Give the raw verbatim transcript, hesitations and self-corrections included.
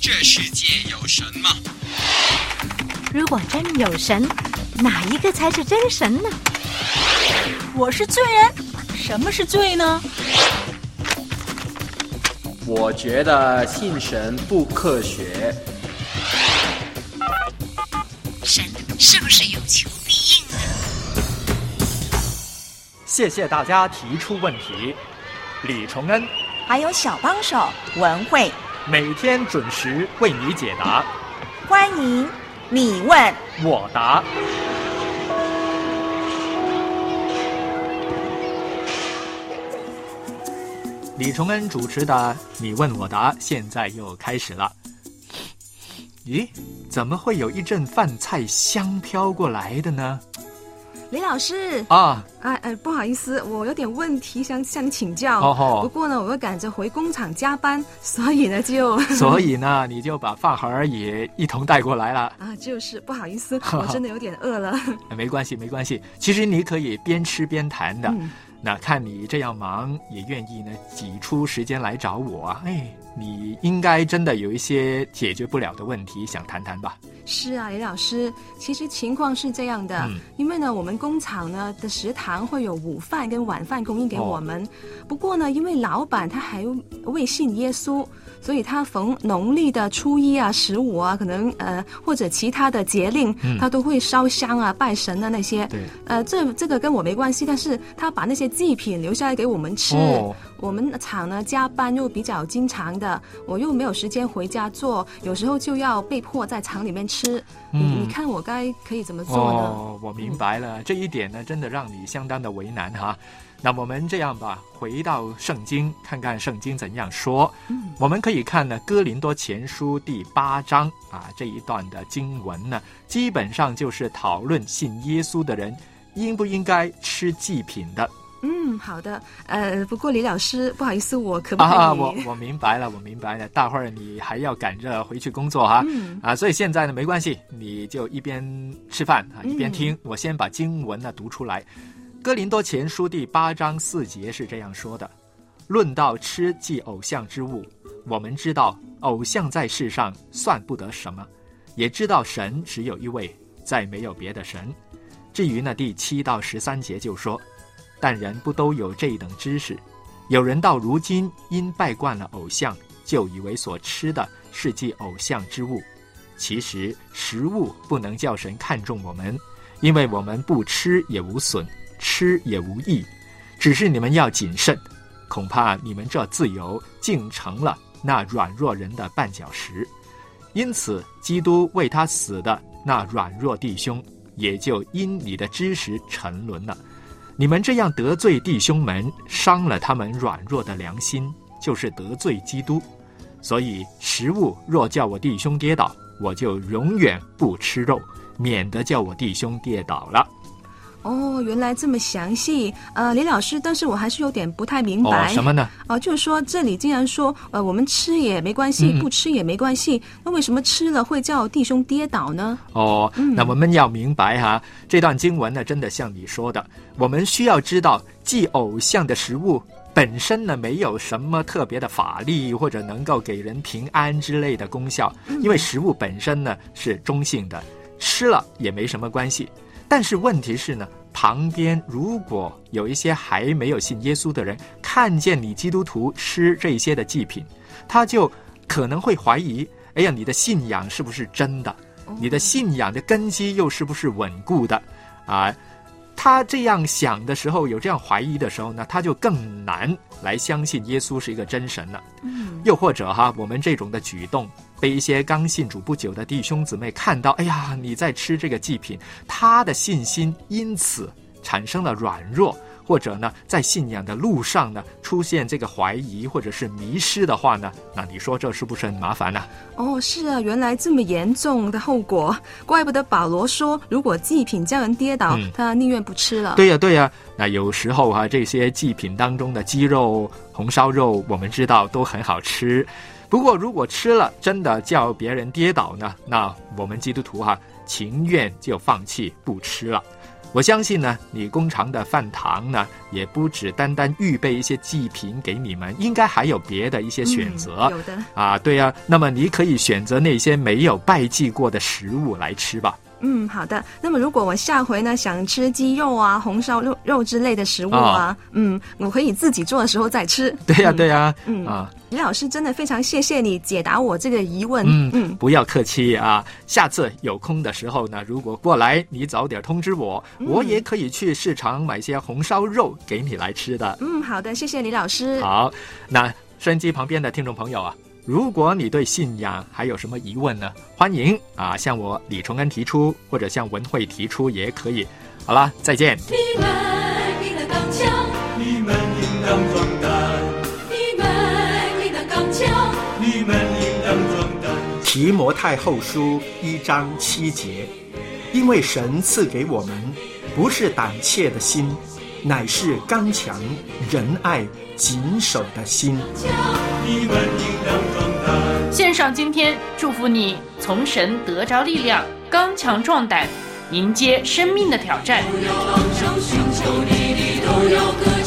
这世界有神吗？ 如果真有神，哪一个才是真神呢？ 我是罪人，什么是罪呢？ 我觉得信神不科学。 神是不是有求必应呢？ 谢谢大家提出问题，李崇恩还有小帮手文慧， 每天准时为你解答。 欢迎你问我答。李崇恩主持的你问我答现在又开始了。咦，怎么会有一阵饭菜香飘过来的呢？ 李老师啊， 哎哎，不好意思，我有点问题想向你请教。 哦吼， 不过呢，我又赶着回工厂加班，所以呢就所以呢，你就把饭盒也一同带过来了啊。就是不好意思，我真的有点饿了。 没关系，没关系，其实你可以边吃边谈的。 嗯， 那看你这样忙，也愿意呢挤出时间来找我啊，哎，你应该真的有一些解决不了的问题想谈谈吧？ 是啊，李老师，其实情况是这样的， 嗯、 因为呢，我们工厂呢的食堂会有午饭跟晚饭供应给我们。哦、不过呢，因为老板他还未信耶稣，所以他逢农历的初一啊、十五啊，可能呃或者其他的节令，嗯、他都会烧香啊、拜神的那些。 对， 呃，这这个跟我没关系，但是他把那些祭品留下来给我们吃。 哦、 我们厂呢加班又比较经常的，我又没有时间回家做，有时候就要被迫在厂里面吃。嗯，你看我该可以怎么做呢？ 哦，我明白了，嗯、这一点呢，真的让你相当的为难哈。那我们这样吧，回到圣经，看看圣经怎样说。嗯，我们可以看呢，《哥林多前书》第八章啊，这一段的经文呢，基本上就是讨论信耶稣的人应不应该吃祭品的。 嗯，好的。呃，不过李老师，不好意思，我可不可以？ 啊，我我明白了，我明白了。大会儿你还要赶着回去工作哈。 嗯。 啊，所以现在呢，没关系，你就一边吃饭啊，一边听。 嗯、 我先把经文呢读出来。哥林多前书第八章四节是这样说的：论到吃祭偶像之物，我们知道偶像在世上算不得什么，也知道神只有一位，再没有别的神。至于呢第七到十三节就说，但人不都有这等知识，有人到如今因拜惯了偶像，就以为所吃的是祭偶像之物。其实食物不能叫神看重我们，因为我们不吃也无损，吃也无益，只是你们要谨慎，恐怕你们这自由竟成了那软弱人的绊脚石。因此基督为他死的那软弱弟兄，也就因你的知识沉沦了。你们这样得罪弟兄们，伤了他们软弱的良心，就是得罪基督。所以食物若叫我弟兄跌倒，我就永远不吃肉，免得叫我弟兄跌倒了。 哦，原来这么详细，呃，李老师，但是我还是有点不太明白。 哦，什么呢？ 哦、呃，就是说这里竟然说，呃，我们吃也没关系，嗯、不吃也没关系，那为什么吃了会叫弟兄跌倒呢？ 哦，嗯、那我们要明白哈，这段经文呢，真的像你说的，我们需要知道，祭偶像的食物本身呢，没有什么特别的法力或者能够给人平安之类的功效， 嗯、 因为食物本身呢是中性的，吃了也没什么关系。但是问题是呢，旁边如果有一些还没有信耶稣的人看见你基督徒吃这些的祭品，他就可能会怀疑，哎呀，你的信仰是不是真的？你的信仰的根基又是不是稳固的？啊，他这样想的时候，有这样怀疑的时候呢，他就更难来相信耶稣是一个真神了。 嗯， 又或者哈，我们这种的举动被一些刚信主不久的弟兄姊妹看到，哎呀，你在吃这个祭品，他的信心因此产生了软弱，或者呢，在信仰的路上呢出现这个怀疑或者是迷失的话呢，那你说这是不是很麻烦呢？ 哦，是啊，原来这么严重的后果，怪不得保罗说，如果祭品叫人跌倒，嗯、他宁愿不吃了。 对呀、啊，对呀、啊，那有时候啊，这些祭品当中的鸡肉、红烧肉，我们知道都很好吃。不过如果吃了真的叫别人跌倒呢，那我们基督徒哈、啊、情愿就放弃不吃了。 我相信呢，你工厂的饭堂呢，也不只单单预备一些祭品给你们，应该还有别的一些选择。 嗯、有的啊，对啊，那么你可以选择那些没有拜祭过的食物来吃吧。 嗯，好的。那么如果我下回呢想吃鸡肉啊、红烧肉肉之类的食物啊，哦、嗯，我可以自己做的时候再吃。 对呀、啊，对呀、啊， 嗯啊， 李老师真的非常谢谢你解答我这个疑问。 嗯嗯，不要客气啊。下次有空的时候呢，如果过来，你早点通知我，嗯、我也可以去市场买些红烧肉给你来吃的。 嗯，好的，谢谢李老师。 好，那收音机旁边的听众朋友啊。如果你对信仰还有什么疑问呢？欢迎啊，向我李崇恩提出，或者向文慧提出也可以。好了，再见。 你们应当刚强，你们应当壮胆，你们应当刚强，你们应当壮胆。 提摩太后书一章七节，因为神赐给我们不是胆怯的心，乃是刚强、仁爱、谨守的心。 献上今天，祝福你从神得着力量，刚强壮胆，迎接生命的挑战。 都要昂首寻求你的，都要歌